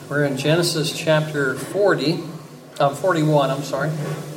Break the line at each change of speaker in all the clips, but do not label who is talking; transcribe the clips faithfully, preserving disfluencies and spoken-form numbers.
We're in Genesis chapter forty, uh, forty-one, I'm sorry.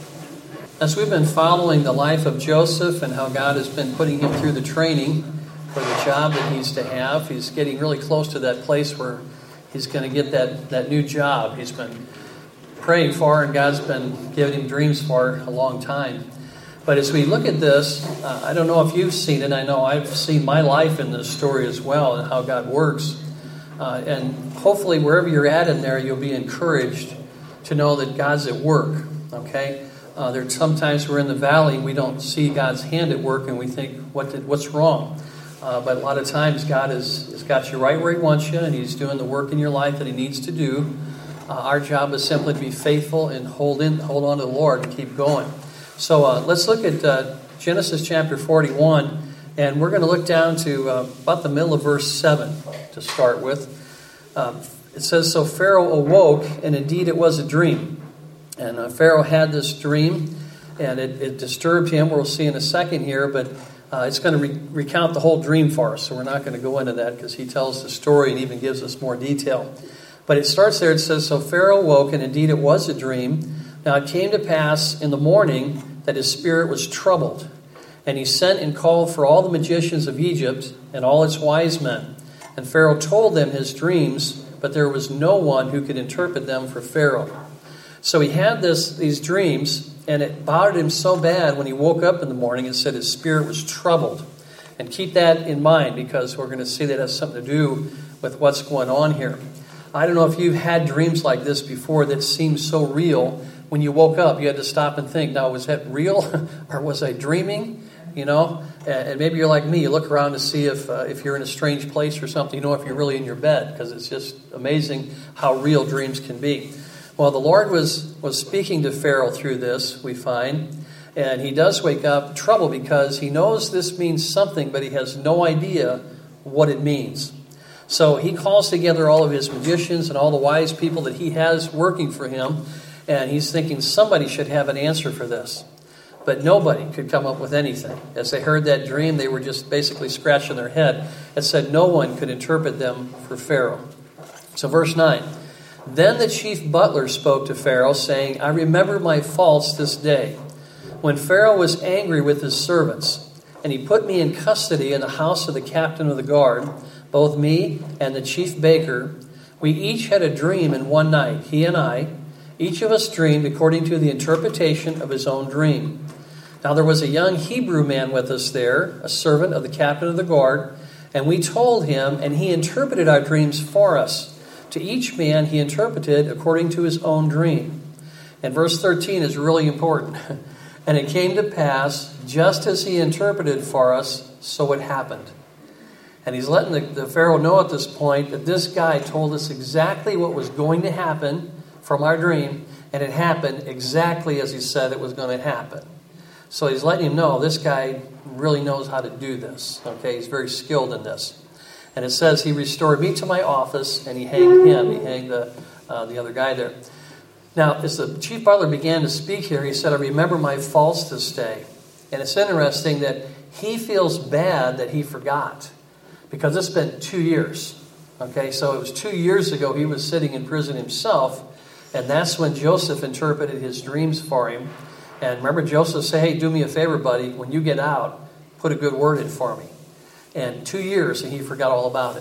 As we've been following the life of Joseph and how God has been putting him through the training for the job that he's to have, he's getting really close to that place where he's going to get that, that new job he's been praying for, and God's been giving him dreams for a long time. But as we look at this, uh, I don't know if you've seen it. I know I've seen my life in this story as well and how God works. Uh, and hopefully wherever you're at in there, you'll be encouraged to know that God's at work, okay? Uh, there sometimes we're in the valley, we don't see God's hand at work, and we think, what did, what's wrong? Uh, but a lot of times God has, has got you right where He wants you, and He's doing the work in your life that He needs to do. Uh, our job is simply to be faithful and hold in, hold on to the Lord and keep going. So uh, let's look at uh, Genesis chapter forty-one. And we're going to look down to uh, about the middle of verse seven to start with. Um, it says, So Pharaoh awoke, and indeed it was a dream. And uh, Pharaoh had this dream, and it, it disturbed him. We'll see in a second here, but uh, it's going to re- recount the whole dream for us. So we're not going to go into that because he tells the story and even gives us more detail. But it starts there. It says, So Pharaoh awoke, and indeed it was a dream. Now it came to pass in the morning that his spirit was troubled. And he sent and called for all the magicians of Egypt and all its wise men. And Pharaoh told them his dreams, but there was no one who could interpret them for Pharaoh. So he had this these dreams, and it bothered him so bad when he woke up in the morning and said his spirit was troubled. And keep that in mind, because we're going to see that has something to do with what's going on here. I don't know if you've had dreams like this before that seemed so real. When you woke up, you had to stop and think, now, was that real or was I dreaming? You know, and maybe you're like me. You look around to see if uh, if you're in a strange place or something. You know if you're really in your bed, because it's just amazing how real dreams can be. Well, the Lord was, was speaking to Pharaoh through this, we find. And he does wake up in trouble because he knows this means something, but he has no idea what it means. So he calls together all of his magicians and all the wise people that he has working for him. And he's thinking somebody should have an answer for this. But nobody could come up with anything. As they heard that dream, they were just basically scratching their head. It said no one could interpret them for Pharaoh. So verse nine. Then the chief butler spoke to Pharaoh, saying, I remember my faults this day, when Pharaoh was angry with his servants, and he put me in custody in the house of the captain of the guard, both me and the chief baker. We each had a dream in one night, he and I. Each of us dreamed according to the interpretation of his own dream. Now there was a young Hebrew man with us there, a servant of the captain of the guard, and we told him, and he interpreted our dreams for us. To each man he interpreted according to his own dream. And verse thirteen is really important. And it came to pass, just as he interpreted for us, so it happened. And he's letting the, the Pharaoh know at this point that this guy told us exactly what was going to happen from our dream, and it happened exactly as he said it was going to happen. So he's letting him know this guy really knows how to do this. Okay, he's very skilled in this. And it says he restored me to my office, and he hanged him. He hanged the uh, the other guy there. Now, as the chief butler began to speak here, he said, I remember my faults this day. And it's interesting that he feels bad that he forgot, because it's been two years. Okay, so it was two years ago he was sitting in prison himself, and that's when Joseph interpreted his dreams for him. And remember, Joseph said, hey, do me a favor, buddy. When you get out, put a good word in for me. And two years, and he forgot all about it.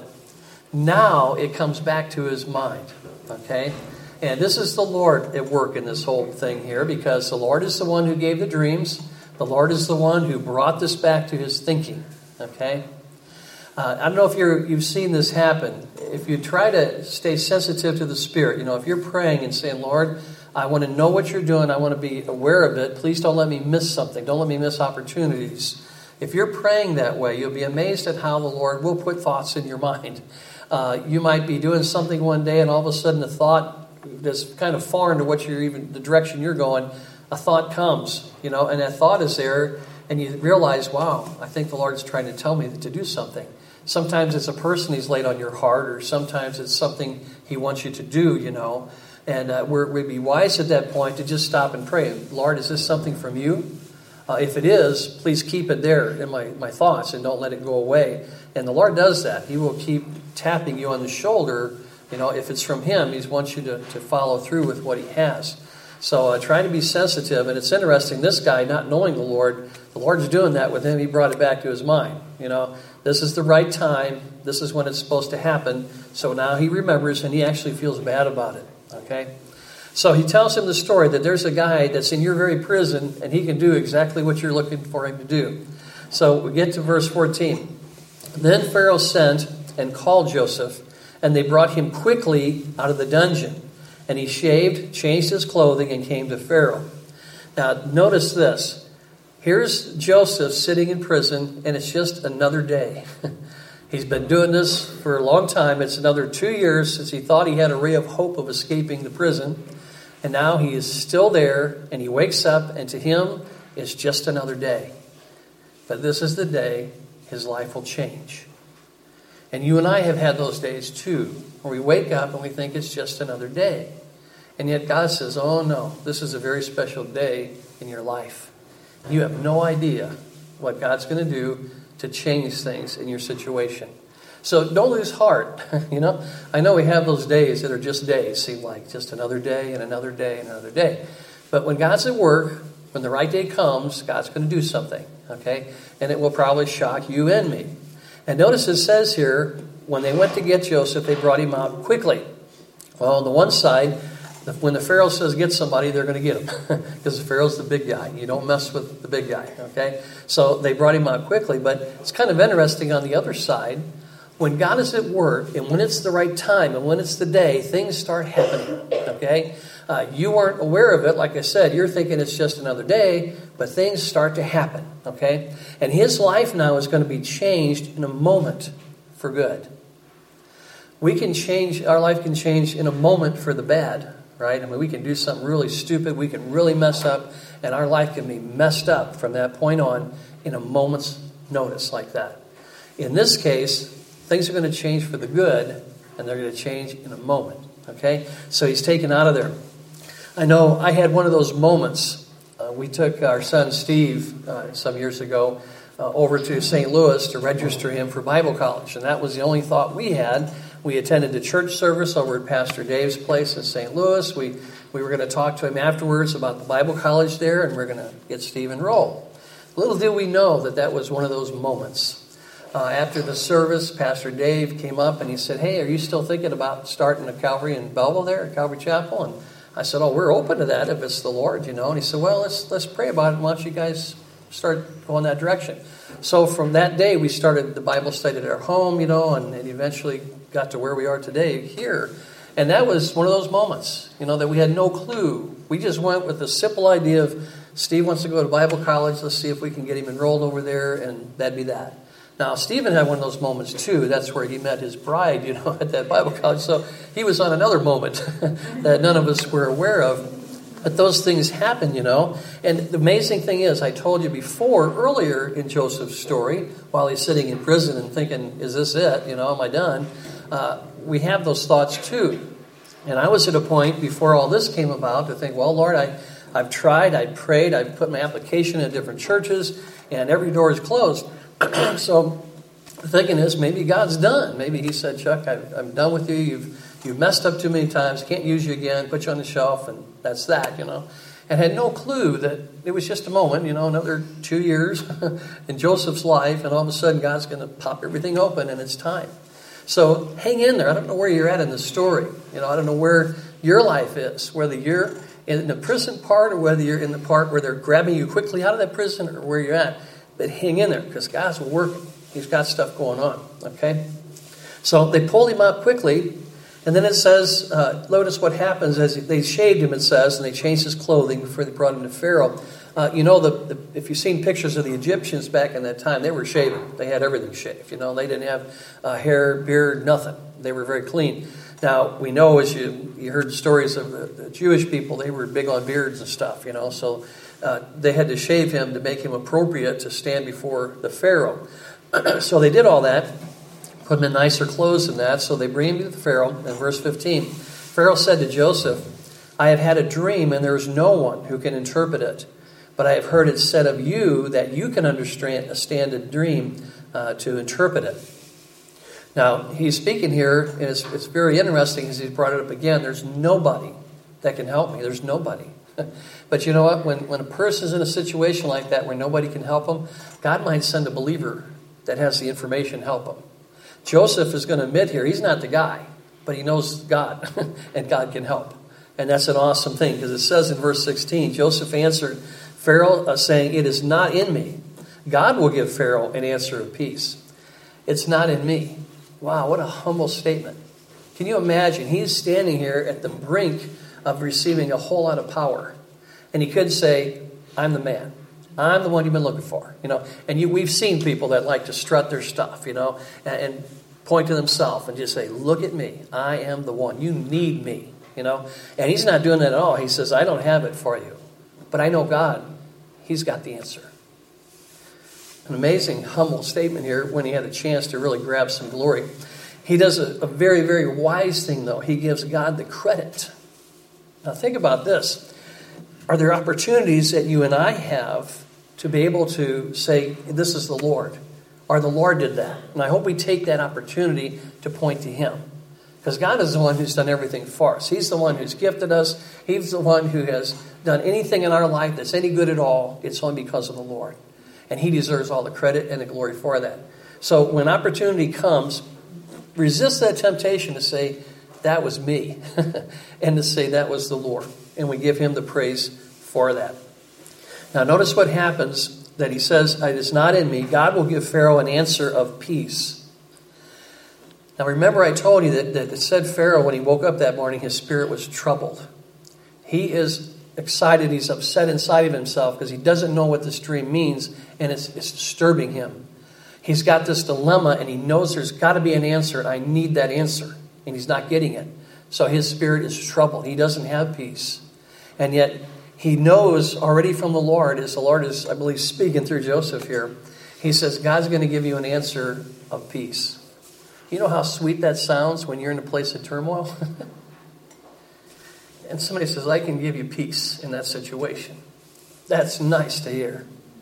Now it comes back to his mind. Okay? And this is the Lord at work in this whole thing here, because the Lord is the one who gave the dreams. The Lord is the one who brought this back to his thinking. Okay? Uh, I don't know if you're, you've seen this happen. If you try to stay sensitive to the Spirit, you know, if you're praying and saying, Lord, I want to know what you're doing. I want to be aware of it. Please don't let me miss something. Don't let me miss opportunities. If you're praying that way, you'll be amazed at how the Lord will put thoughts in your mind. Uh, you might be doing something one day, and all of a sudden a thought that's kind of foreign to what you're even the direction you're going, a thought comes, you know, and that thought is there, and you realize, wow, I think the Lord's trying to tell me to do something. Sometimes it's a person He's laid on your heart, or sometimes it's something He wants you to do, you know. And uh, we're, we'd be wise at that point to just stop and pray. Lord, is this something from you? Uh, if it is, please keep it there in my, my thoughts and don't let it go away. And the Lord does that. He will keep tapping you on the shoulder You know, if it's from him, he wants you to, to follow through with what he has. So uh, try to be sensitive. And it's interesting, this guy, not knowing the Lord, the Lord's doing that with him. He brought it back to his mind. You know, this is the right time. This is when it's supposed to happen. So now he remembers, and he actually feels bad about it. Okay? So he tells him the story that there's a guy that's in your very prison, and he can do exactly what you're looking for him to do. So we get to verse fourteen. Then Pharaoh sent and called Joseph, and they brought him quickly out of the dungeon. And he shaved, changed his clothing, and came to Pharaoh. Now, notice this. Here's Joseph sitting in prison, and it's just another day. He's been doing this for a long time. It's another two years since he thought he had a ray of hope of escaping the prison. And now he is still there, and he wakes up, and to him, it's just another day. But this is the day his life will change. And you and I have had those days too, where we wake up and we think it's just another day. And yet God says, oh no, this is a very special day in your life. You have no idea what God's going to do to change things in your situation. So don't lose heart. You know, I know we have those days that are just days, seem like just another day and another day and another day. But when God's at work, when the right day comes, God's going to do something, okay? And it will probably shock you and me. And notice it says here, when they went to get Joseph, they brought him out quickly. Well, on the one side, when the Pharaoh says get somebody, they're going to get him. Because the Pharaoh's the big guy. You don't mess with the big guy, okay? So they brought him out quickly. But it's kind of interesting on the other side. When God is at work, and when it's the right time, and when it's the day, things start happening, okay? Uh, you weren't aware of it. Like I said, you're thinking it's just another day, but things start to happen, okay? And his life now is going to be changed in a moment for good. We can change, our life can change in a moment for the bad, right? I mean, we can do something really stupid. We can really mess up, and our life can be messed up from that point on in a moment's notice like that. In this case, things are going to change for the good, and they're going to change in a moment, okay? So he's taken out of there. I know I had one of those moments. Uh, we took our son Steve uh, some years ago uh, over to Saint Louis to register him for Bible college. And that was the only thought we had. We attended the church service over at Pastor Dave's place in Saint Louis. We, we were going to talk to him afterwards about the Bible college there, and we're going to get Steve enrolled. Little did we know that that was one of those moments. Uh, after the service, Pastor Dave came up and he said, hey, are you still thinking about starting a Calvary in Belleville there, at Calvary Chapel? And I said, oh, we're open to that if it's the Lord, you know. And he said, well, let's let's pray about it. Why don't you guys start going that direction? So from that day, we started the Bible study at our home, you know, and it eventually got to where we are today here. And that was one of those moments, you know, that we had no clue. We just went with the simple idea of Steve wants to go to Bible college. Let's see if we can get him enrolled over there, and that'd be that. Now, Stephen had one of those moments, too. That's where he met his bride, you know, at that Bible college. So he was on another moment that none of us were aware of. But those things happen, you know. And the amazing thing is, I told you before, earlier in Joseph's story, while he's sitting in prison and thinking, is this it? You know, am I done? Uh, we have those thoughts, too. And I was at a point before all this came about to think, well, Lord, I, I've tried, I've prayed, I've put my application in different churches, and every door is closed. So the thinking is, maybe God's done. Maybe he said, Chuck, I've, I'm done with you. You've you've messed up too many times. Can't use you again. Put you on the shelf, and that's that, you know. And had no clue that it was just a moment, you know, another two years in Joseph's life, and all of a sudden God's going to pop everything open, and it's time. So hang in there. I don't know where you're at in the story. You know, I don't know where your life is, whether you're in the prison part or whether you're in the part where they're grabbing you quickly out of that prison or where you're at. But hang in there, because God's working. He's got stuff going on, okay? So they pulled him out quickly, and then it says, uh, notice what happens as they shaved him, it says, and they changed his clothing before they brought him to Pharaoh. Uh, you know, the, the, if you've seen pictures of the Egyptians back in that time, they were shaven. They had everything shaved, you know. They didn't have uh, hair, beard, nothing. They were very clean. Now, we know, as you, you heard stories of the, the Jewish people, they were big on beards and stuff, you know, so... Uh, they had to shave him to make him appropriate to stand before the Pharaoh. So they did all that, put him in nicer clothes than that. So they bring him to the Pharaoh. In verse fifteen, Pharaoh said to Joseph, I have had a dream, and there is no one who can interpret it. But I have heard it said of you that you can understand a dream uh, to interpret it. Now, he's speaking here, and it's, it's very interesting as he's brought it up again. There's nobody that can help me. There's nobody. But you know what? When, when a person's in a situation like that where nobody can help them, God might send a believer that has the information help them. Joseph is going to admit here, he's not the guy, but he knows God, and God can help. And that's an awesome thing, because it says in verse sixteen, Joseph answered Pharaoh, uh, saying, "It is not in me. God will give Pharaoh an answer of peace. It's not in me." Wow, what a humble statement. Can you imagine? He's standing here at the brink of receiving a whole lot of power. And he could say, "I'm the man. I'm the one you've been looking for." You know, and you, we've seen people that like to strut their stuff, you know, and, and point to themselves and just say, "Look at me. I am the one. You need me." You know, and he's not doing that at all. He says, "I don't have it for you, but I know God. He's got the answer." An amazing, humble statement here when he had a chance to really grab some glory. He does a, a very, very wise thing, though. He gives God the credit. Now, think about this. Are there opportunities that you and I have to be able to say, "This is the Lord," or "The Lord did that"? And I hope we take that opportunity to point to Him. Because God is the one who's done everything for us. He's the one who's gifted us. He's the one who has done anything in our life that's any good at all. It's only because of the Lord. And He deserves all the credit and the glory for that. So when opportunity comes, resist that temptation to say, "That was me," and to say, "That was the Lord." And we give Him the praise for that. Now notice what happens, that he says, "It is not in me. God will give Pharaoh an answer of peace." Now remember, I told you that, that it said Pharaoh, when he woke up that morning, his spirit was troubled. He is excited. He's upset inside of himself because he doesn't know what this dream means, and it's, it's disturbing him. He's got this dilemma, and he knows there's got to be an answer, and I need that answer, and he's not getting it. So his spirit is troubled. He doesn't have peace. And yet he knows already from the Lord, as the Lord is, I believe, speaking through Joseph here, he says, God's going to give you an answer of peace. You know how sweet that sounds when you're in a place of turmoil? And somebody says, "I can give you peace in that situation." That's nice to hear.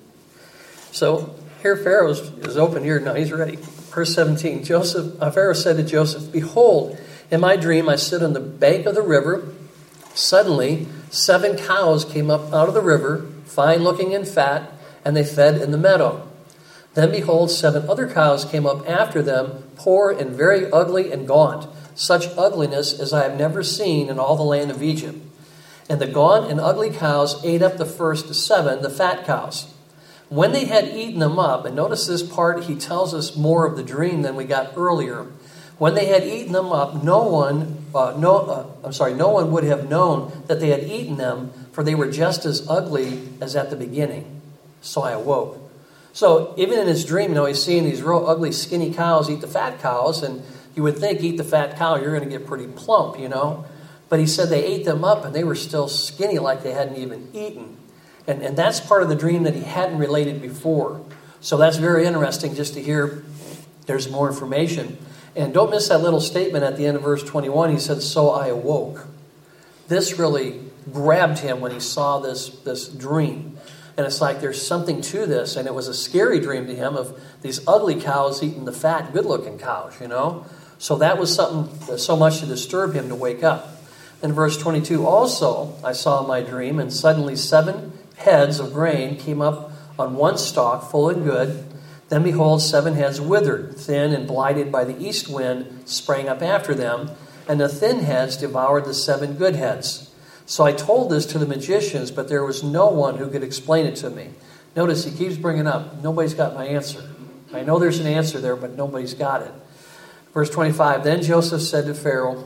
So here Pharaoh is, is open here. Now he's ready. Verse seventeen, Joseph, uh, Pharaoh said to Joseph, "Behold, in my dream I stood on the bank of the river. Suddenly seven cows came up out of the river, fine looking and fat, and they fed in the meadow. Then behold, seven other cows came up after them, poor and very ugly and gaunt, such ugliness as I have never seen in all the land of Egypt. And the gaunt and ugly cows ate up the first seven, the fat cows. When they had eaten them up," and notice this part, he tells us more of the dream than we got earlier. When they had eaten them up, no one, uh, no, uh, I'm sorry, no one would have known that they had eaten them, for they were just as ugly as at the beginning. So I awoke. So even in his dream, you know, he's seeing these real ugly, skinny cows eat the fat cows, and you would think, eat the fat cow, you're going to get pretty plump, you know. But he said they ate them up, and they were still skinny like they hadn't even eaten. And, and that's part of the dream that he hadn't related before. So that's very interesting just to hear there's more information. And don't miss that little statement at the end of verse twenty-one. He said, "So I awoke." This really grabbed him when he saw this, this dream. And it's like there's something to this. And it was a scary dream to him of these ugly cows eating the fat, good-looking cows, you know. So that was something so much to disturb him to wake up. In verse twenty-two, "Also I saw in my dream, and suddenly seven heads of grain came up on one stalk, full and good. Then behold, seven heads withered, thin and blighted by the east wind, sprang up after them, and the thin heads devoured the seven good heads. So I told this to the magicians, but there was no one who could explain it to me." Notice he keeps bringing up, nobody's got my answer. I know there's an answer there, but nobody's got it. Verse twenty-five, "Then Joseph said to Pharaoh,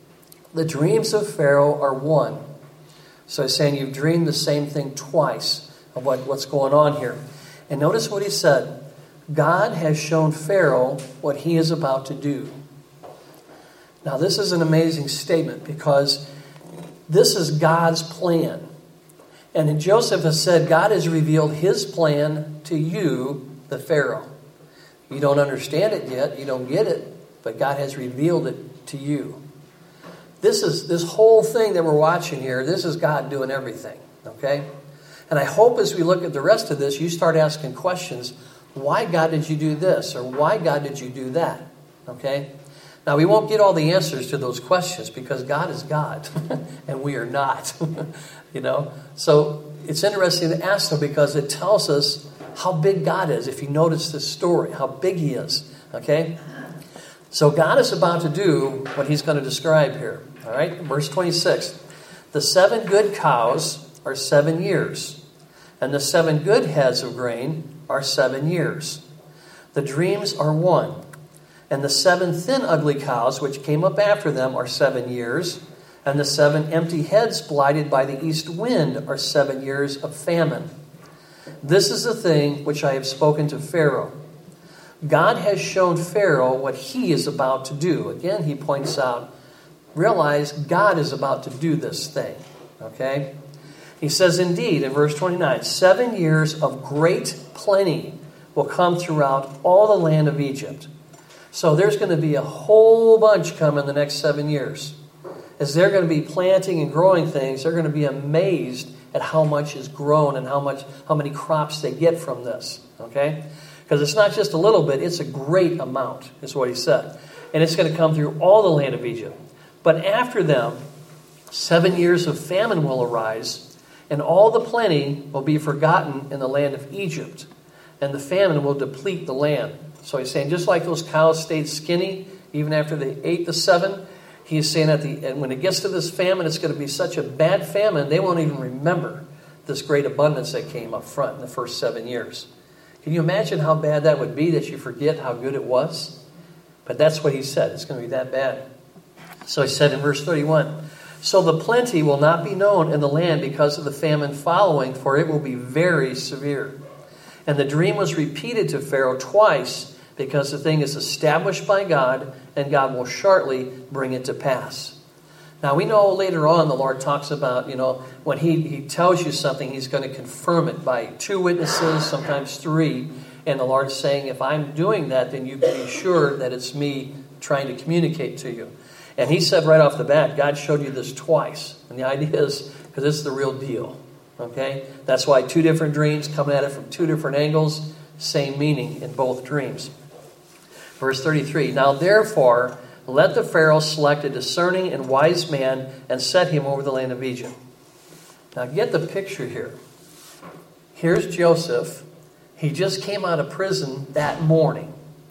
the dreams of Pharaoh are one." So he's saying you've dreamed the same thing twice of what, what's going on here. And notice what he said. God has shown Pharaoh what he is about to do. Now this is an amazing statement because this is God's plan. And Joseph has said, God has revealed his plan to you, the Pharaoh. You don't understand it yet. You don't get it. But God has revealed it to you. This is this whole thing that we're watching here. This is God doing everything. Okay? And I hope as we look at the rest of this, you start asking questions. Why, God, did you do this? Or why, God, did you do that? Okay? Now, we won't get all the answers to those questions because God is God and we are not. You know? So it's interesting to ask them because it tells us how big God is. If you notice this story, how big he is. Okay? So God is about to do what he's going to describe here. All right? Verse twenty-six. The seven good cows are seven years, and the seven good heads of grain are seven years. The dreams are one, and the seven thin ugly cows which came up after them are seven years, and the seven empty heads blighted by the east wind are seven years of famine. This is the thing which I have spoken to Pharaoh. God has shown Pharaoh what he is about to do. Again, he points out, realize God is about to do this thing. Okay? He says, indeed, in verse twenty-nine, seven years of great plenty will come throughout all the land of Egypt. So there's going to be a whole bunch come in the next seven years. As they're going to be planting and growing things, they're going to be amazed at how much is grown and how much, how many crops they get from this. Okay? Because it's not just a little bit, it's a great amount, is what he said. And it's going to come through all the land of Egypt. But after them, seven years of famine will arise, and all the plenty will be forgotten in the land of Egypt, and the famine will deplete the land. So he's saying, just like those cows stayed skinny even after they ate the seven, he's saying at the and when it gets to this famine, it's going to be such a bad famine, they won't even remember this great abundance that came up front in the first seven years. Can you imagine how bad that would be that you forget how good it was? But that's what he said. It's going to be that bad. So he said in verse thirty-one, so the plenty will not be known in the land because of the famine following, for it will be very severe. And the dream was repeated to Pharaoh twice because the thing is established by God, and God will shortly bring it to pass. Now we know later on the Lord talks about, you know, when he, he tells you something, he's going to confirm it by two witnesses, sometimes three. And the Lord's saying, if I'm doing that, then you can be sure that it's me trying to communicate to you. And he said right off the bat, God showed you this twice. And the idea is, because it's the real deal. Okay? That's why two different dreams coming at it from two different angles, same meaning in both dreams. Verse thirty-three, now therefore, let the Pharaoh select a discerning and wise man and set him over the land of Egypt. Now get the picture here. Here's Joseph. He just came out of prison that morning.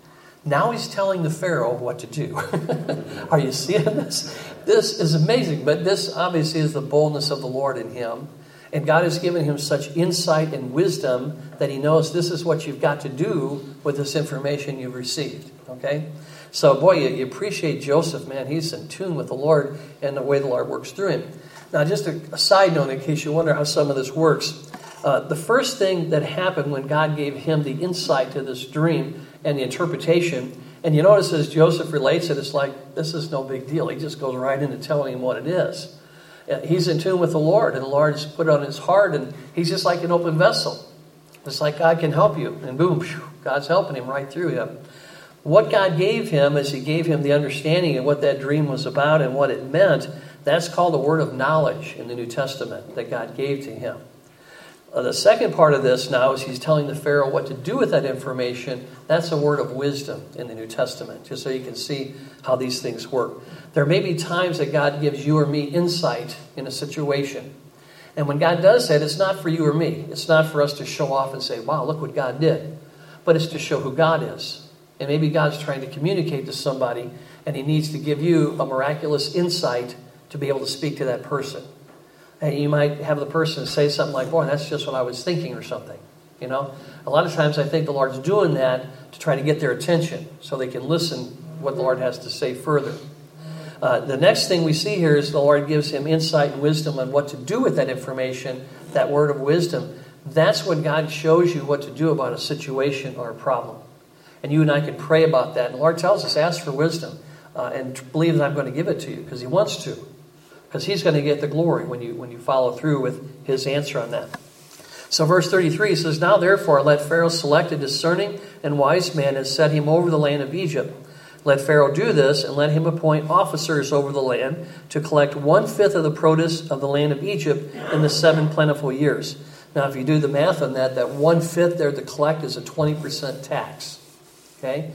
Now he's telling the Pharaoh what to do. Are you seeing this? This is amazing. But this obviously is the boldness of the Lord in him. And God has given him such insight and wisdom that he knows this is what you've got to do with this information you've received. Okay? So, boy, you, you appreciate Joseph, man. He's in tune with the Lord and the way the Lord works through him. Now, just a, a side note in case you wonder how some of this works. Uh, the first thing that happened when God gave him the insight to this dream and the interpretation, and you notice as Joseph relates it, it's like, this is no big deal. He just goes right into telling him what it is. He's in tune with the Lord, and the Lord's put it on his heart, and he's just like an open vessel. It's like God can help you, and boom, whew, God's helping him right through him. What God gave him is he gave him the understanding of what that dream was about and what it meant. That's called the word of knowledge in the New Testament that God gave to him. Uh, the second part of this now is he's telling the Pharaoh what to do with that information. That's a word of wisdom in the New Testament, just so you can see how these things work. There may be times that God gives you or me insight in a situation. And when God does that, it's not for you or me. It's not for us to show off and say, wow, look what God did. But it's to show who God is. And maybe God's trying to communicate to somebody, and he needs to give you a miraculous insight to be able to speak to that person. And you might have the person say something like, boy, that's just what I was thinking or something. You know, a lot of times I think the Lord's doing that to try to get their attention so they can listen what the Lord has to say further. Uh, the next thing we see here is the Lord gives him insight and wisdom on what to do with that information, that word of wisdom. That's when God shows you what to do about a situation or a problem. And you and I can pray about that. And the Lord tells us, ask for wisdom uh, and believe that I'm going to give it to you because he wants to. Because he's going to get the glory when you when you follow through with his answer on that. So verse thirty-three says, now therefore let Pharaoh select a discerning and wise man and set him over the land of Egypt. Let Pharaoh do this and let him appoint officers over the land to collect one-fifth of the produce of the land of Egypt in the seven plentiful years. Now if you do the math on that, that one-fifth there to collect is a twenty percent tax. Okay?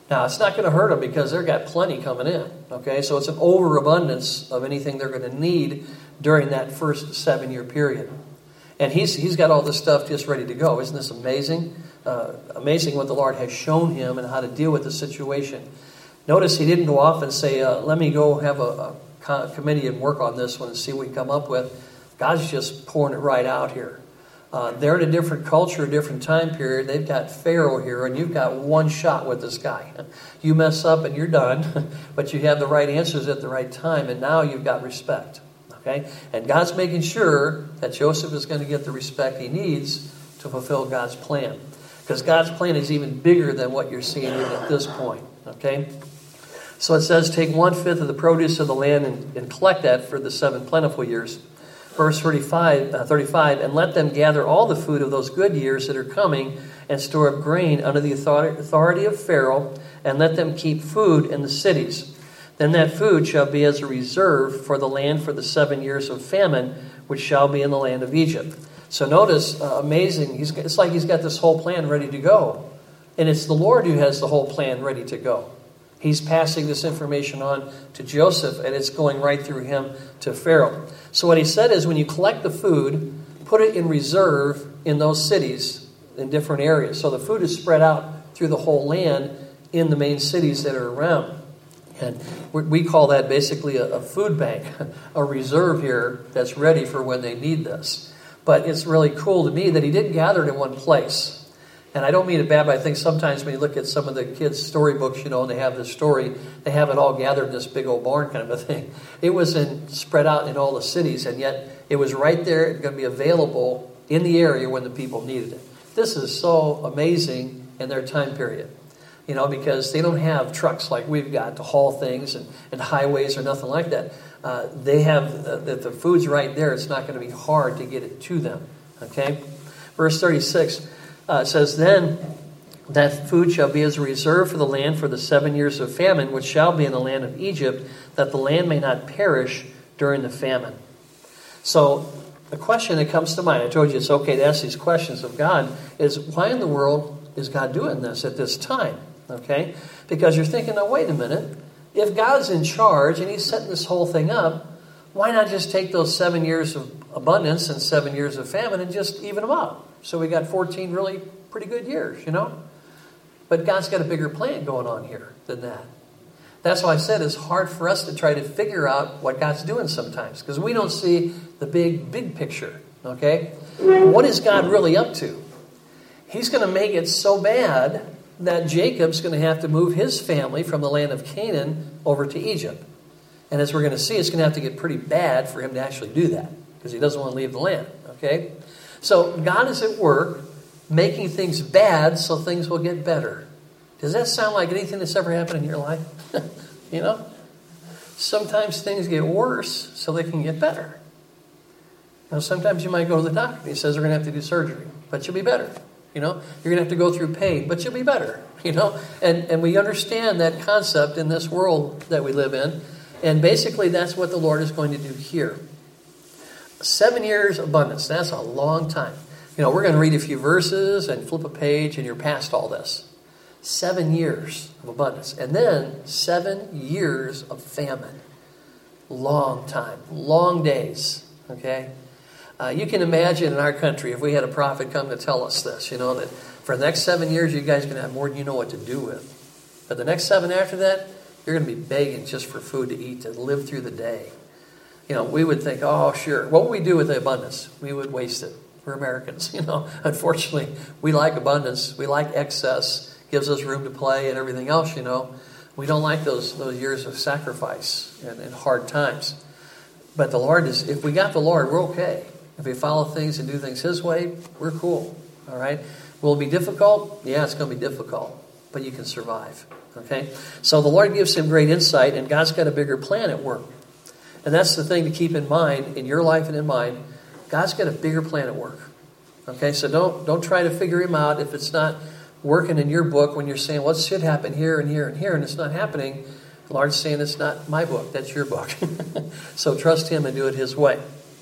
Now, it's not going to hurt them because they've got plenty coming in, okay? So it's an overabundance of anything they're going to need during that first seven-year period. And he's he's got all this stuff just ready to go. Isn't this amazing? Uh, amazing what the Lord has shown him and how to deal with the situation. Notice he didn't go off and say, uh, let me go have a, a committee and work on this one and see what we can come up with. God's just pouring it right out here. Uh, they're in a different culture, a different time period. They've got Pharaoh here, and you've got one shot with this guy. You mess up and you're done, but you have the right answers at the right time, and now you've got respect. Okay? And God's making sure that Joseph is going to get the respect he needs to fulfill God's plan. Because God's plan is even bigger than what you're seeing even at this point. Okay? So it says, take one-fifth of the produce of the land and, and collect that for the seven plentiful years. Verse thirty-five, uh, thirty-five, and let them gather all the food of those good years that are coming and store up grain under the authority of Pharaoh, and let them keep food in the cities. Then that food shall be as a reserve for the land for the seven years of famine, which shall be in the land of Egypt. So notice, uh, amazing, he's, it's like he's got this whole plan ready to go. And it's the Lord who has the whole plan ready to go. He's passing this information on to Joseph, and it's going right through him to Pharaoh. So what he said is, when you collect the food, put it in reserve in those cities in different areas. So the food is spread out through the whole land in the main cities that are around. And we call that basically a food bank, a reserve here that's ready for when they need this. But it's really cool to me that he didn't gather it in one place. And I don't mean it bad, but I think sometimes when you look at some of the kids' storybooks, you know, and they have this story, they have it all gathered in this big old barn kind of a thing. It was in, spread out in all the cities, and yet it was right there. It's going to be available in the area when the people needed it. This is so amazing in their time period, you know, because they don't have trucks like we've got to haul things and, and highways or nothing like that. Uh, they have, the, the, the food's right there. It's not going to be hard to get it to them, okay? Verse thirty-six. Uh, it says, then that food shall be as a reserve for the land for the seven years of famine, which shall be in the land of Egypt, that the land may not perish during the famine. So the question that comes to mind, I told you it's okay to ask these questions of God, is why in the world is God doing this at this time? Okay? Because you're thinking, now wait a minute, if God's in charge and he's setting this whole thing up, why not just take those seven years of abundance and seven years of famine and just even them out? So we got fourteen really pretty good years, you know. But God's got a bigger plan going on here than that. That's why I said it's hard for us to try to figure out what God's doing sometimes, because we don't see the big, big picture, okay? What is God really up to? He's going to make it so bad that Jacob's going to have to move his family from the land of Canaan over to Egypt. And as we're going to see, it's going to have to get pretty bad for him to actually do that, because he doesn't want to leave the land, okay? So God is at work making things bad so things will get better. Does that sound like anything that's ever happened in your life? You know? Sometimes things get worse so they can get better. Now, sometimes you might go to the doctor and he says, we're going to have to do surgery, but you'll be better. You know? You're going to have to go through pain, but you'll be better. You know? And, and we understand that concept in this world that we live in. And basically that's what the Lord is going to do here. Seven years abundance. That's a long time. You know, we're going to read a few verses and flip a page and you're past all this. Seven years of abundance. And then seven years of famine. Long time. Long days. Okay? Uh, you can imagine in our country if we had a prophet come to tell us this, you know, that for the next seven years you guys are going to have more than you know what to do with. But the next seven after that, you're going to be begging just for food to eat, to live through the day. You know, we would think, oh, sure. What would we do with the abundance? We would waste it. We're Americans, you know. Unfortunately, we like abundance. We like excess. Gives us room to play and everything else, you know. We don't like those those years of sacrifice and, and hard times. But the Lord is, if we got the Lord, we're okay. If we follow things and do things His way, we're cool. All right? Will it be difficult? Yeah, it's going to be difficult. But you can survive. Okay? So the Lord gives him great insight, and God's got a bigger plan at work. And that's the thing to keep in mind in your life and in mine. God's got a bigger plan at work. Okay, so don't don't try to figure him out if it's not working in your book when you're saying, what should happen here and here and here, and it's not happening. The Lord's saying, it's not my book, that's your book. So trust him and do it his way.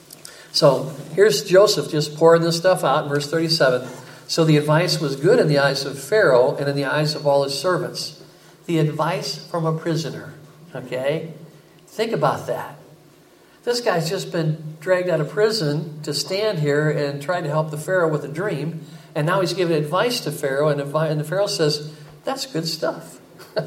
So here's Joseph just pouring this stuff out in verse thirty-seven. So the advice was good in the eyes of Pharaoh and in the eyes of all his servants. the advice from a prisoner. Okay? Think about that. This guy's just been dragged out of prison to stand here and try to help the Pharaoh with a dream. And now he's giving advice to Pharaoh. And the Pharaoh says, that's good stuff.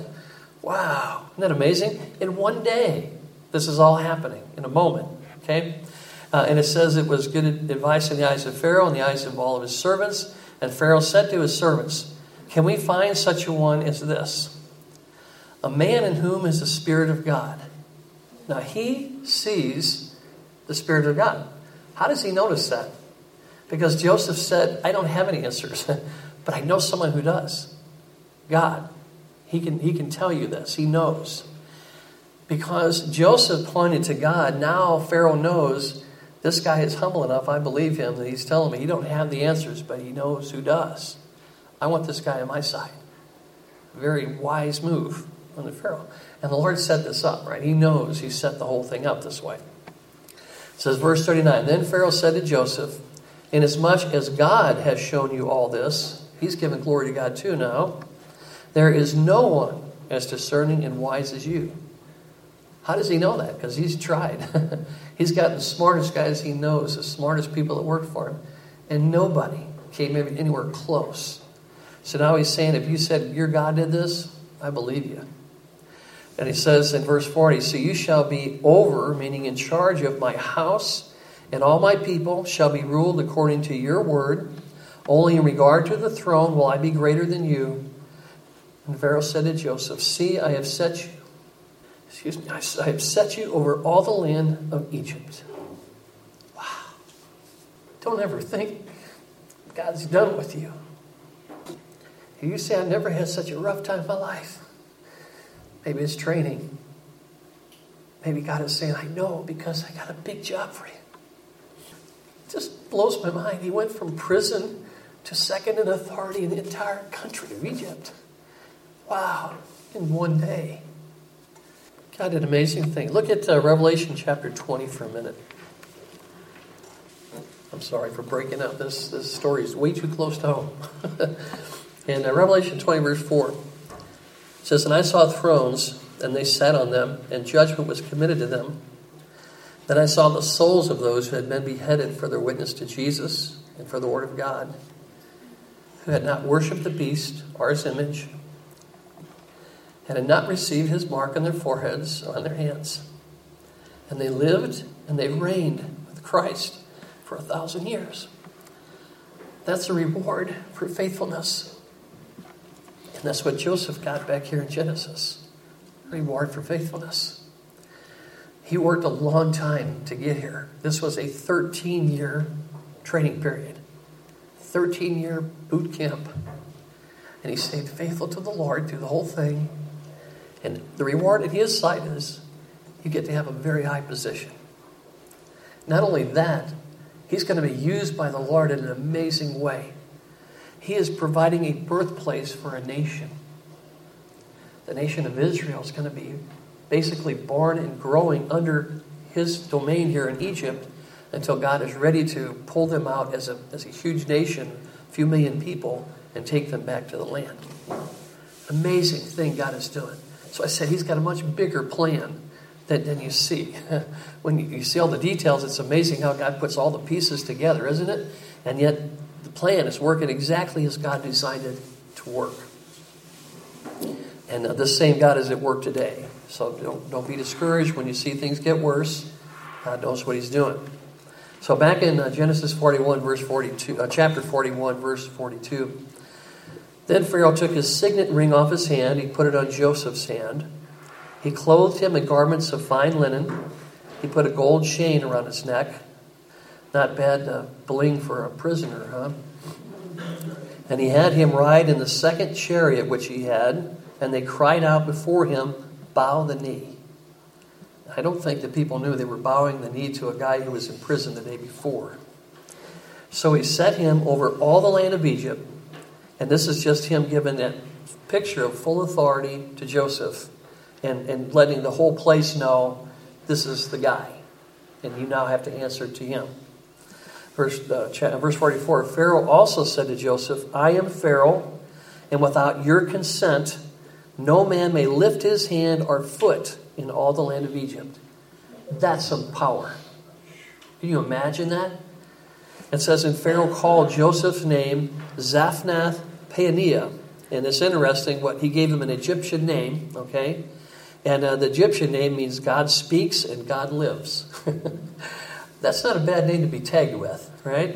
Wow. Isn't that amazing? In one day, this is all happening. In a moment. Okay? Uh, and it says it was good advice in the eyes of Pharaoh and the eyes of all of his servants. And Pharaoh said to his servants, can we find such a one as this? A man in whom is the Spirit of God. Now he sees the Spirit of God. How does he notice that? Because Joseph said, I don't have any answers, but I know someone who does. God. He can, he can tell you this. He knows. Because Joseph pointed to God, now Pharaoh knows this guy is humble enough, I believe him, that he's telling me he don't have the answers, but he knows who does. I want this guy on my side. Very wise move on the Pharaoh. And the Lord set this up, right? He knows he set the whole thing up this way. It says, verse thirty-nine, then Pharaoh said to Joseph, inasmuch as God has shown you all this, he's given glory to God too now, there is no one as discerning and wise as you. How does he know that? Because he's tried. He's got the smartest guys he knows, the smartest people that work for him. And nobody came anywhere close. So now he's saying, if you said your God did this, I believe you. And he says in verse forty, so you shall be over, meaning in charge of my house, and all my people shall be ruled according to your word. Only in regard to the throne will I be greater than you. And Pharaoh said to Joseph, see, I have set you, excuse me, I have set you over all the land of Egypt. Wow. Don't ever think God's done with you. You say, I never had such a rough time in my life. Maybe it's training. Maybe God is saying, I know because I got a big job for you. It just blows my mind. He went from prison to second in authority in the entire country of Egypt. Wow. In one day. God did an amazing thing. Look at uh, Revelation chapter twenty for a minute. I'm sorry for breaking up. This, this story is way too close to home. In uh, Revelation twenty, verse four, it says, and I saw thrones, and they sat on them, and judgment was committed to them. Then I saw the souls of those who had been beheaded for their witness to Jesus and for the word of God, who had not worshipped the beast or his image, and had not received his mark on their foreheads or on their hands. And they lived and they reigned with Christ for a thousand years. That's a reward for faithfulness. And that's what Joseph got back here in Genesis. Reward for faithfulness. He worked a long time to get here. This was a thirteen-year training period. thirteen-year boot camp. And he stayed faithful to the Lord through the whole thing. And the reward at his side is you get to have a very high position. Not only that, he's going to be used by the Lord in an amazing way. He is providing a birthplace for a nation. The nation of Israel is going to be basically born and growing under his domain here in Egypt until God is ready to pull them out as a, as a huge nation, a few million people, and take them back to the land. Amazing thing God is doing. So I said he's got a much bigger plan than, than you see. When you, you see all the details, it's amazing how God puts all the pieces together, isn't it? And yet the plan is working exactly as God designed it to work. And uh, this same God is at work today. So don't, don't be discouraged when you see things get worse. God knows what he's doing. So back in uh, Genesis forty-one, verse forty-two, uh, chapter forty-one, verse forty-two. Then Pharaoh took his signet ring off his hand. He put it on Joseph's hand. He clothed him in garments of fine linen. He put a gold chain around his neck. Not bad uh, bling for a prisoner, huh? And he had him ride in the second chariot which he had, and they cried out before him, bow the knee. I don't think that people knew they were bowing the knee to a guy who was in prison the day before. So he set him over all the land of Egypt. And this is just him giving that picture of full authority to Joseph and, and letting the whole place know this is the guy. And you now have to answer to him. Verse, uh, verse forty-four, Pharaoh also said to Joseph, I am Pharaoh, and without your consent No man may lift his hand or foot in all the land of Egypt. That's some power. Can you imagine that? It says, and Pharaoh called Joseph's name Zaphnath Paneah. And it's interesting, what he gave him an Egyptian name, okay? And uh, the Egyptian name means God speaks and God lives. That's not a bad name to be tagged with, right?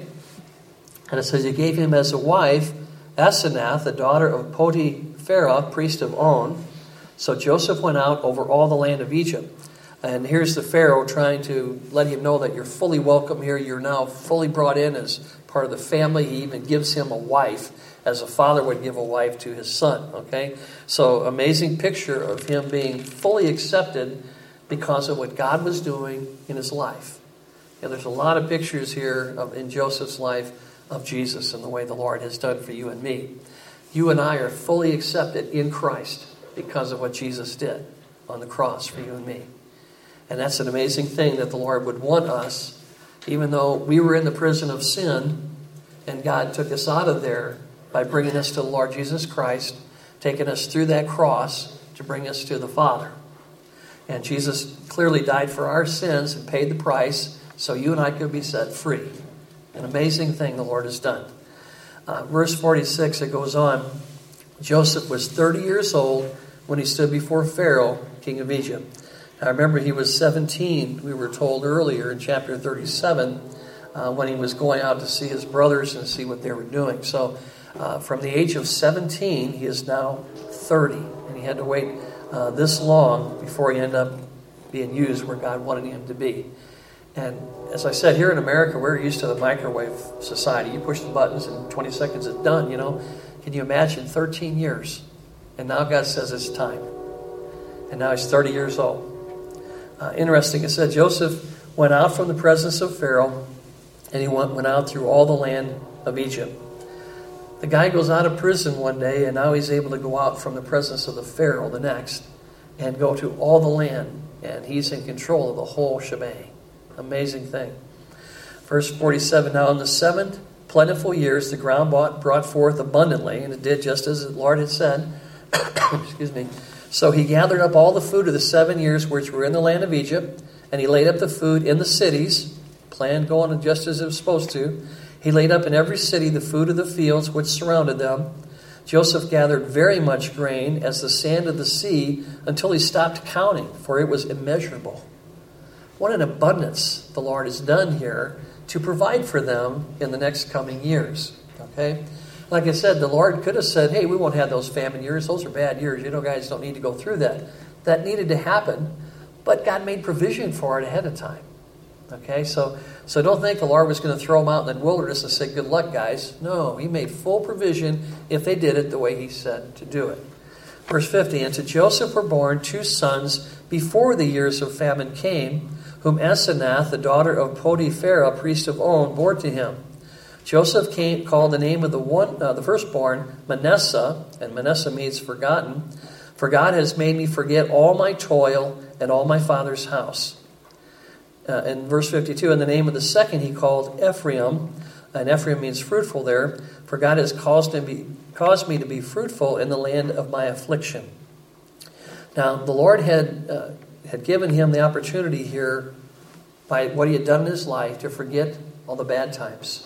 And it says he gave him as a wife Asenath, the daughter of Potipharah, priest of On. So Joseph went out over all the land of Egypt. And here's the Pharaoh trying to let him know that you're fully welcome here. You're now fully brought in as part of the family. He even gives him a wife, as a father would give a wife to his son. Okay? So amazing picture of him being fully accepted because of what God was doing in his life. And there's a lot of pictures here of, in Joseph's life of Jesus and the way the Lord has done for you and me. You and I are fully accepted in Christ because of what Jesus did on the cross for you and me. And that's an amazing thing that the Lord would want us, even though we were in the prison of sin, and God took us out of there by bringing us to the Lord Jesus Christ, taking us through that cross to bring us to the Father. And Jesus clearly died for our sins and paid the price so you and I could be set free. An amazing thing the Lord has done. Uh, verse forty-six, it goes on. Joseph was thirty years old when he stood before Pharaoh, king of Egypt. I remember he was seventeen, we were told earlier in chapter thirty-seven, uh, when he was going out to see his brothers and see what they were doing. So uh, from the age of seventeen, he is now thirty. And he had to wait uh, this long before he ended up being used where God wanted him to be. And as I said, here in America, we're used to the microwave society. You push the buttons and twenty seconds it's done, you know. Can you imagine thirteen years? And now God says it's time. And now he's thirty years old. Uh, interesting, it said Joseph went out from the presence of Pharaoh, and he went, went out through all the land of Egypt. The guy goes out of prison one day, and now he's able to go out from the presence of the Pharaoh the next, and go to all the land, and he's in control of the whole shebang. Amazing thing. Verse forty-seven, now in the seventh plentiful years the ground brought, brought forth abundantly, and it did just as the Lord had said. Excuse me. So he gathered up all the food of the seven years which were in the land of Egypt, and he laid up the food in the cities, plan going just as it was supposed to. He laid up in every city the food of the fields which surrounded them. Joseph gathered very much grain as the sand of the sea until he stopped counting, for it was immeasurable. What an abundance the Lord has done here to provide for them in the next coming years. Okay? Like I said, the Lord could have said, hey, we won't have those famine years. Those are bad years. You know, guys don't need to go through that. That needed to happen, but God made provision for it ahead of time. Okay? So, so don't think the Lord was going to throw them out in the wilderness and say, good luck, guys. No, he made full provision if they did it the way he said to do it. Verse fifty, and to Joseph were born two sons before the years of famine came, whom Asenath, the daughter of Potipharah, priest of On, bore to him. Joseph came, called the name of the one, uh, the firstborn Manasseh, and Manasseh means forgotten, for God has made me forget all my toil and all my father's house. Uh, in verse fifty-two, and the name of the second he called Ephraim, and Ephraim means fruitful there, for God has caused, him be, caused me to be fruitful in the land of my affliction. Now, the Lord had uh, had given him the opportunity here by what he had done in his life to forget all the bad times.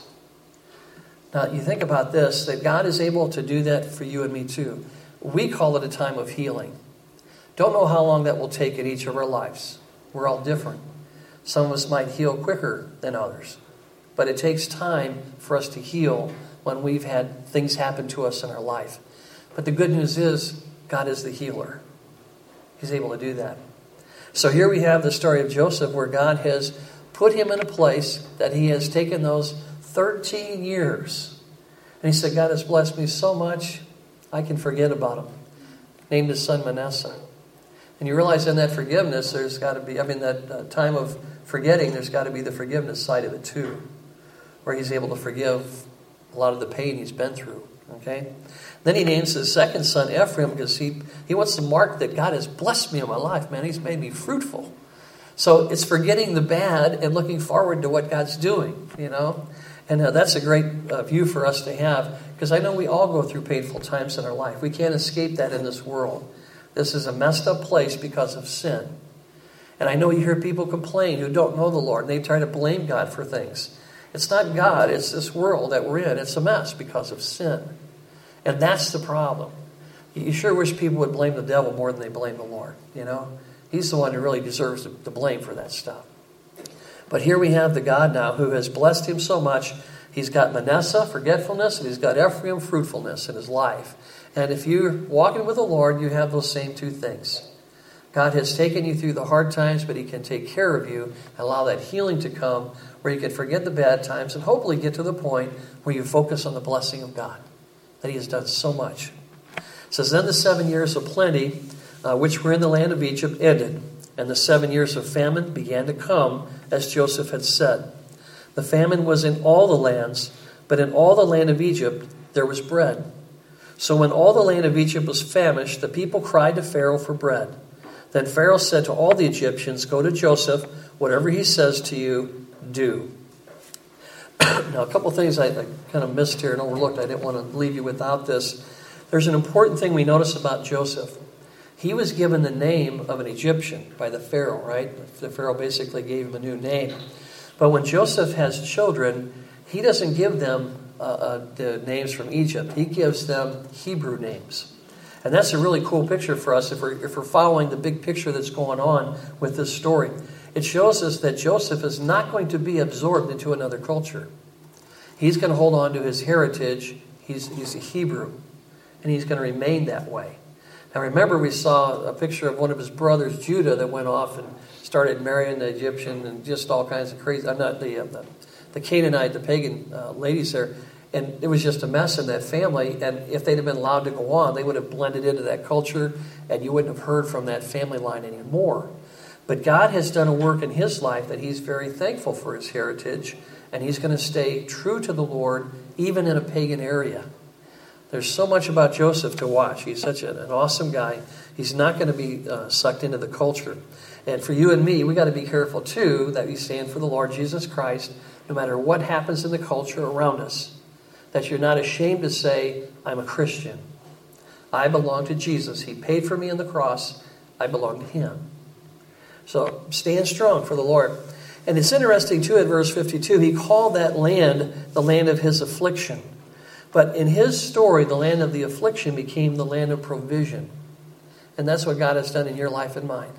Now, you think about this, that God is able to do that for you and me too. We call it a time of healing. Don't know how long that will take in each of our lives. We're all different. Some of us might heal quicker than others. But it takes time for us to heal when we've had things happen to us in our life. But the good news is, God is the healer. He's able to do that. So here we have the story of Joseph where God has put him in a place that he has taken those thirteen years. And he said, God has blessed me so much, I can forget about him. Named his son Manasseh. And you realize in that forgiveness, there's got to be, I mean, that uh, time of forgetting, there's got to be the forgiveness side of it too. Where he's able to forgive a lot of the pain he's been through. Okay? Then he names his second son Ephraim because he, he wants to mark that God has blessed me in my life, man. He's made me fruitful. So it's forgetting the bad and looking forward to what God's doing, you know. And uh, that's a great uh, view for us to have because I know we all go through painful times in our life. We can't escape that in this world. This is a messed up place because of sin. And I know you hear people complain who don't know the Lord, and they try to blame God for things. It's not God, it's this world that we're in. It's a mess because of sin. And that's the problem. You sure wish people would blame the devil more than they blame the Lord, you know? He's the one who really deserves the blame for that stuff. But here we have the God now who has blessed him so much. He's got Manasseh, forgetfulness, and he's got Ephraim, fruitfulness in his life. And if you're walking with the Lord, you have those same two things. God has taken you through the hard times, but he can take care of you and allow that healing to come where you can forget the bad times and hopefully get to the point where you focus on the blessing of God, that he has done so much. It says, then the seven years of plenty, uh, which were in the land of Egypt, ended, and the seven years of famine began to come, as Joseph had said. The famine was in all the lands, but in all the land of Egypt there was bread. So when all the land of Egypt was famished, the people cried to Pharaoh for bread. Then Pharaoh said to all the Egyptians, go to Joseph, whatever he says to you, do. Now, a couple things I, I kind of missed here and overlooked. I didn't want to leave you without this. There's an important thing we notice about Joseph. He was given the name of an Egyptian by the Pharaoh, right? The Pharaoh basically gave him a new name. But when Joseph has children, he doesn't give them uh, uh, the names from Egypt. He gives them Hebrew names. And that's a really cool picture for us if we're, if we're following the big picture that's going on with this story. It shows us that Joseph is not going to be absorbed into another culture. He's going to hold on to his heritage. He's, he's a Hebrew, and he's going to remain that way. Now remember, we saw a picture of one of his brothers, Judah, that went off and started marrying the Egyptian and just all kinds of crazy, uh, not the, uh, the the Canaanite, the pagan uh, ladies there. And it was just a mess in that family. And if they'd have been allowed to go on, they would have blended into that culture, and you wouldn't have heard from that family line anymore. But God has done a work in his life that he's very thankful for his heritage, and he's going to stay true to the Lord, even in a pagan area. There's so much about Joseph to watch. He's such an, an awesome guy. He's not going to be uh, sucked into the culture. And for you and me, we got to be careful, too, that we stand for the Lord Jesus Christ, no matter what happens in the culture around us. That you're not ashamed to say, I'm a Christian. I belong to Jesus. He paid for me on the cross. I belong to him. So stand strong for the Lord. And it's interesting, too, at verse fifty-two, he called that land the land of his affliction. But in his story, the land of the affliction became the land of provision. And that's what God has done in your life and mine.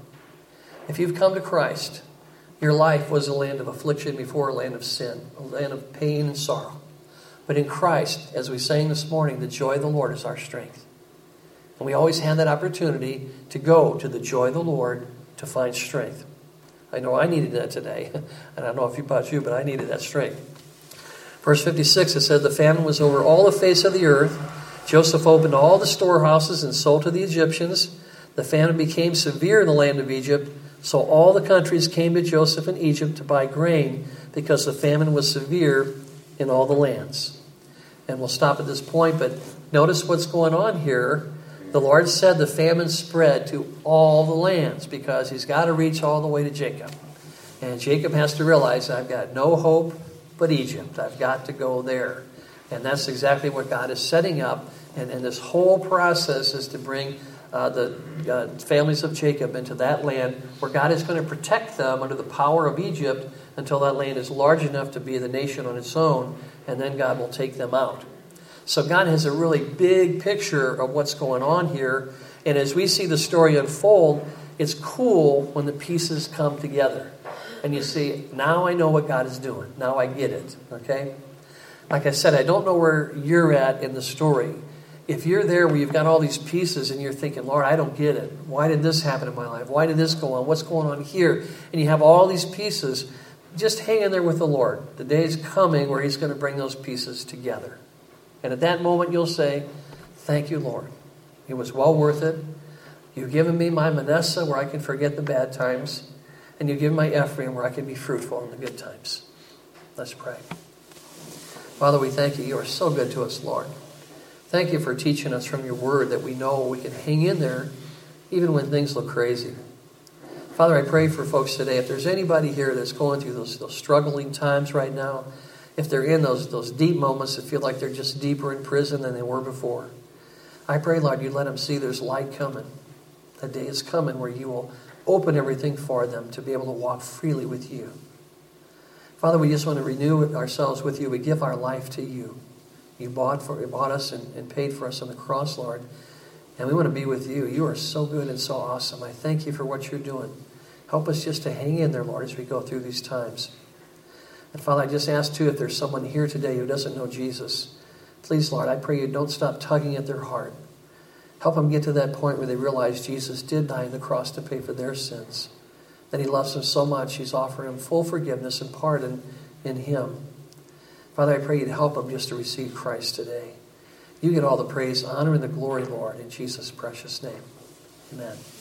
If you've come to Christ, your life was a land of affliction before, a land of sin, a land of pain and sorrow. But in Christ, as we sang this morning, the joy of the Lord is our strength. And we always have that opportunity to go to the joy of the Lord to find strength. I know I needed that today. And I don't know if about you, but I needed that strength. Verse fifty-six, it said, the famine was over all the face of the earth. Joseph opened all the storehouses and sold to the Egyptians. The famine became severe in the land of Egypt. So all the countries came to Joseph in Egypt to buy grain because the famine was severe in all the lands. And we'll stop at this point, but notice what's going on here. The Lord said the famine spread to all the lands because he's got to reach all the way to Jacob. And Jacob has to realize, I've got no hope but Egypt. I've got to go there. And that's exactly what God is setting up. And, and this whole process is to bring uh, the uh, families of Jacob into that land where God is going to protect them under the power of Egypt until that land is large enough to be the nation on its own. And then God will take them out. So God has a really big picture of what's going on here. And as we see the story unfold, it's cool when the pieces come together. And you see, now I know what God is doing. Now I get it. Okay? Like I said, I don't know where you're at in the story. If you're there where you've got all these pieces and you're thinking, Lord, I don't get it. Why did this happen in my life? Why did this go on? What's going on here? And you have all these pieces. Just hang in there with the Lord. The day is coming where he's going to bring those pieces together. And at that moment, you'll say, thank you, Lord. It was well worth it. You've given me my Manasseh where I can forget the bad times. And you've given my Ephraim where I can be fruitful in the good times. Let's pray. Father, we thank you. You are so good to us, Lord. Thank you for teaching us from your word that we know we can hang in there even when things look crazy. Father, I pray for folks today. If there's anybody here that's going through those, those struggling times right now, if they're in those, those deep moments that feel like they're just deeper in prison than they were before, I pray, Lord, you let them see there's light coming. That day is coming where you will open everything for them to be able to walk freely with you. Father, we just want to renew ourselves with you. We give our life to you. You bought for you bought us and, and paid for us on the cross, Lord. And we want to be with you. You are so good and so awesome. I thank you for what you're doing. Help us just to hang in there, Lord, as we go through these times. And Father, I just ask too, if there's someone here today who doesn't know Jesus, please, Lord, I pray you don't stop tugging at their heart. Help them get to that point where they realize Jesus did die on the cross to pay for their sins. That he loves them so much, he's offering them full forgiveness and pardon in him. Father, I pray you'd help them just to receive Christ today. You get all the praise, honor, and the glory, Lord, in Jesus' precious name. Amen.